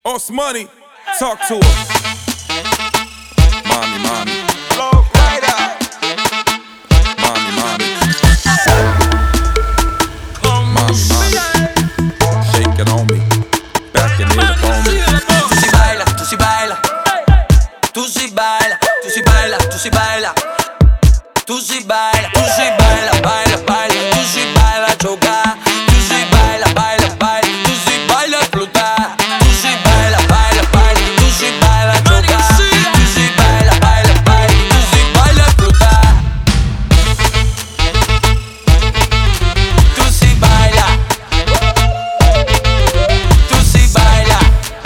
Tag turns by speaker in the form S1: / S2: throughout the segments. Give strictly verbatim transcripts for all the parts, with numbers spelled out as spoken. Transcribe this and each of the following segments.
S1: Os Money, talk to her. Mommy, mommy.
S2: Flow Rider.
S1: Mommy, mommy. Mommy, mommy. Shake it on me. Back and hit it on me.
S3: Tú sí bailas, tú sí bailas. Tú sí bailas, tú sí bailas, tú sí bailas. Tú sí bailas, tú sí bailas, bailas, bailas. Tú sí bailas, chocar. Tú sí bailas, bailas, bailas. Tú sí bailas, explotar. Tú sí bailas, bailas, bailas. Tú sí bailas, chocar. Tú sí bailas, bailas, bailas. Tú sí bailas, explotar. Tú sí bailas. Tú sí bailas.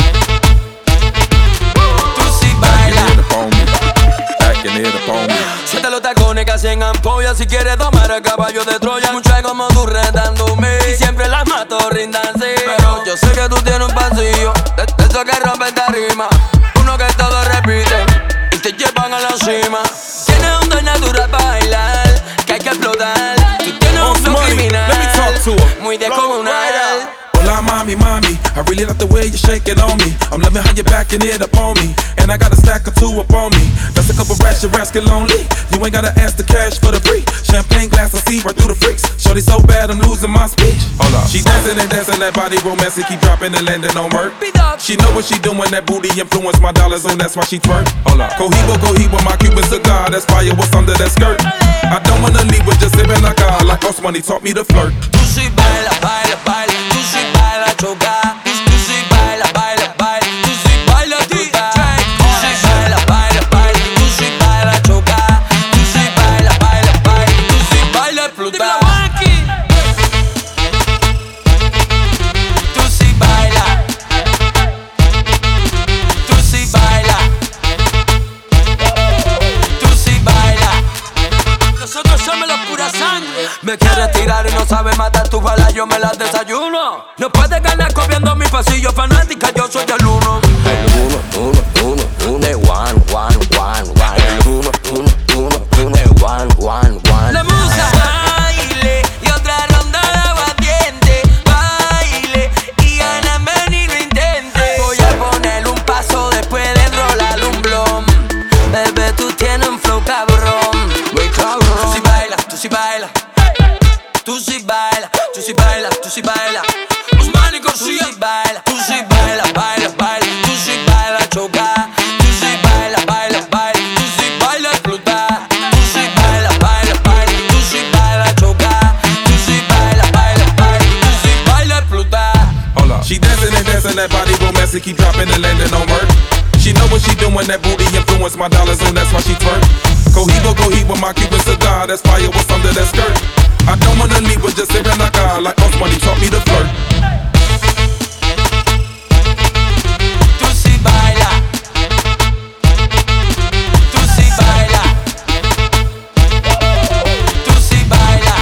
S3: Tú sí bailas.
S1: Hit up on me. Back and hit up on me.
S3: Siente los tacones que hacen ampolla. Si quieres tomar el caballo de Troya, muchas como tú retándome. Y siempre las mato, ríndanse. Pero yo sé que tú tienes un pasillo de, de esos que rompen rima. Uno que todo repite y te llevan a la cima. Tienes un don natural para bailar que hay que explotar. Tú tienes un
S1: Os
S3: flow
S1: Money,
S3: criminal
S1: let me talk to her.
S3: muy descomunal.
S1: Hola, mommy, mommy. I really like the way you shake it on me. I'm loving how you backing it up on me. And I got a stack of two up on me. That's a couple racks, your racks get lonely. You ain't gotta ask the cash for the free. Champagne glass, I see right through the freaks. Shorty so bad, I'm losing my speech. Hold up. She dancing and dancing, that body romancing, keep dropping and landing on Merc. She know what she doing, that booty influence my dollars on, that's why she twerk. Hold up. Cohibo, Cohibo, my Cuban cigar, that's fire, what's under that skirt? I don't wanna leave with just sipping like I like Os Money taught me to flirt.
S3: Tú sí bailas, bailas, bailas. Tú sí bailas, chocar. Tú sí bailas, bailas, bailas. Tú sí bailas, explotar. Tú sí bailas, bailas, bailas. Tú sí bailas, chocar. Tú sí bailas, bailas, bailas. Tú sí bailas, explotar. Tú sí bailas. Tú sí bailas. Tú sí bailas. Nosotros somos la pura sangre. Me quieres tirar y no sabes matar tus balas, yo me las desayuno. No puedes ganar copiando mi pasillo, fanática, yo soy el uno.
S4: El uno, uno, uno, uno, one, one, one, one. El uno, uno, uno, uno, one, one, one.
S3: La musa baile y otra ronda de aguardiente. Baile y gáname ni lo intente. Voy a poner un paso después de enrolar un blom. Bebé, tú tienes un flow cabrón.
S4: Muy cabrón.
S3: Tú sí bailas, tú sí bailas. Tú sí bailas, tú sí bailas, tú sí bailas. Os Money
S4: Tú
S3: sí
S4: sí
S3: bailas, tú sí bailas, bailas, bailas. Tú sí bailas, chocar. Tú sí bailas, bailas, bailas. Tú sí bailas, explotar. Tú sí bailas, bailas, bailas. Tú sí bailas, chocar. Tú sí bailas, bailas, bailas. Tú sí bailas, explotar.
S1: Hold up. She dancing and dancing, that body romancing, keep dropping and landing on Merc. She know what she doing, that booty influence my dollars on, that's why she twerk. Cohibo, Cohibo, my Cuban cigar, that's fire, what's under that skirt? I don't wanna leave with just sipping like I like Os Money taught me to flirt.
S3: Tú sí bailas. Tú sí bailas. Tú sí bailas.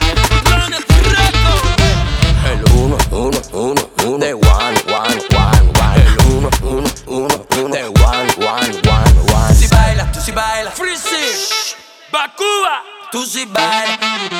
S4: El uno, uno, uno, uno, de one, one, one, one. El uno, uno, uno, uno, de one, one, one, one.
S3: Tú sí bailas, tú sí bailas. Freeze. Bacuba. Tú sí bailas.